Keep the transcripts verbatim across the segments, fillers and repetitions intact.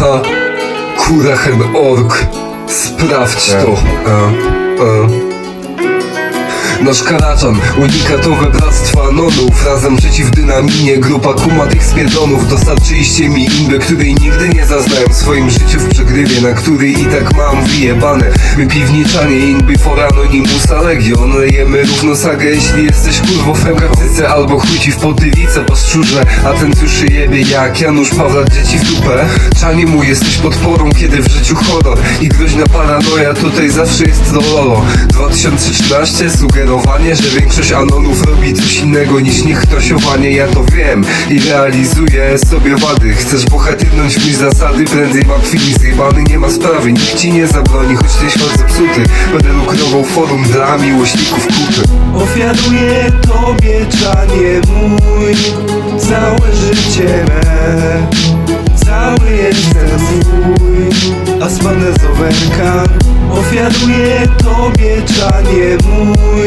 Aha, Kurachen Org, sprawdź to. A, a. Nasz Karaczan, unikatowe bractwo Anonów. Razem przeciw dynaminie, grupa kumatych spierdonów. Dostarczyliście mi imbę, której nigdy nie zaznałem w swoim życiu w przegrywie, na której i tak mam wyjebane. My piwniczanie, in before Anonimusa Legion. Lejemy równo sagę, jeśli jesteś kurwo w emkatyce albo chuj ci w potylicę paszczurze, a ten słyszy jebie jak Janusz Pawlak dzieci w dupę. Czanie mu jesteś podporą, kiedy w życiu horror i groźna paranoja tutaj zawsze jest lololo. dwa tysiące trzynaście sugerowanie, że większość Anonów robi coś innego niż niechtosiowanie. Ja to wiem i realizuję sobie wady. Chcesz bohatyrnąć w mi zasady, prędzej martwi mi zjebany. Nie ma sprawy, nikt ci nie zabroni, choć ten świat zepsuty. Będę lukrował forum dla miłośników kupy. Ofiaruję tobie, czanie mój, całe życie me. Cały jestem twój, a spadnę z owerka. Ofiaruję tobie, czanie mój,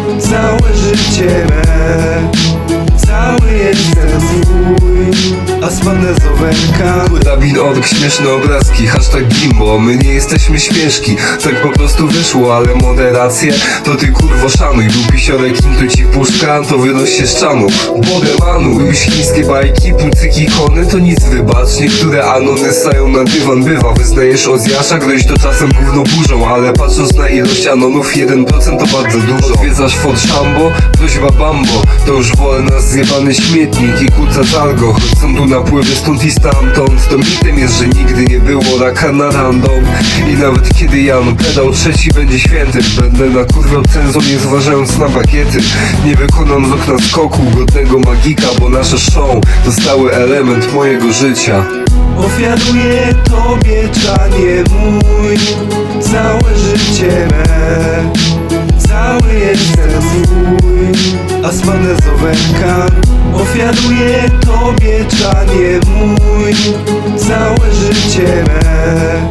całe życie me. Cały jestem twój, a spadnę z owerka. Rabin Org, śmieszne obrazki, hashtag Gimbo. My nie jesteśmy śmieszki, tak po prostu wyszło, ale moderację to ty kurwo szanuj. Był pisiorek, im ci puszka, to wynoś się z czanów. Bodemanu, już chińskie bajki, pucyki, ikony, to nic wybacz. Niektóre Anony stają na dywan, bywa. Wyznajesz Ozjasza, groź to czasem gówno burzą, ale patrząc na ilość Anonów, jeden procent to bardzo dużo. Odwiedzasz Fort Shambo, prośba Bambo, to już wolę nas zjebany śmietnik i kuca cargo. Choć są tu napływy stąd i stamtąd, to mitem jest, że nigdy nie było raka na random. I nawet kiedy Jan pedał trzeci będzie świętym, będę na kurwę cenzą, nie zważając na bagiety. Nie wykonam z okna skoku godnego magika, bo nasze show to stały element mojego życia. Ofiaruję tobie, czanie mój, całe życie me. Cały jestem twój, a spadnę z owerka. Ofiaruję tobie, czanie mój, całe życie me.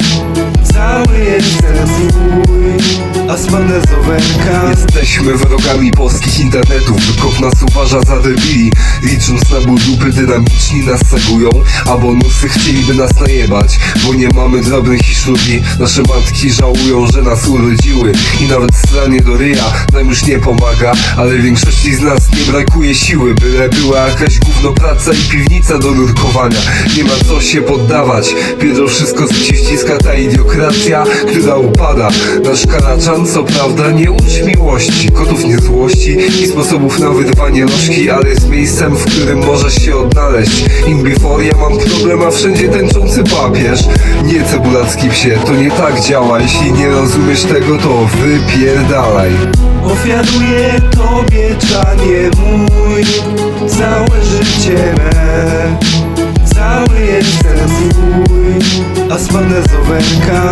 Cały jestem twój, a spadnę z owerka. Jesteśmy wrogami polskich internetów. Wykop nas uważa za debili. Licząc na ból dupy, dynamiczni nas sagują, a bonusy chcieliby nas najebać, bo nie mamy drobnych i szlugi. Nasze matki żałują, że nas urodziły i nawet stranie do ryja nam już nie pomaga. Ale większości z nas nie brakuje siły, byle była jakaś gówno praca i piwnica do nurkowania. Nie ma co się poddawać, Pietro wszystko co ci ściska ta idiokracja, która upada. Nasz Karaczan co prawda nie uczy miłości, kotów nie złości i sposobów na wyrwanie lożki, ale jest miejscem, w którym możesz się odnaleźć. In before ja mam problem, a wszędzie tęczący papież. Nie cebulacki psie, to nie tak działa. Jeśli nie rozumiesz tego, to wypierdalaj. Ofiaruję tobie, czanie mój, całe życie me. Cały jestem twój, a spadnę z owerka.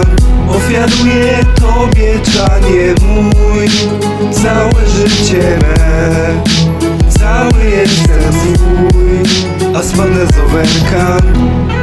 Ofiaruję tobie, czanie mój, całe życie me. Cały jestem twój, a spadnę z owerka.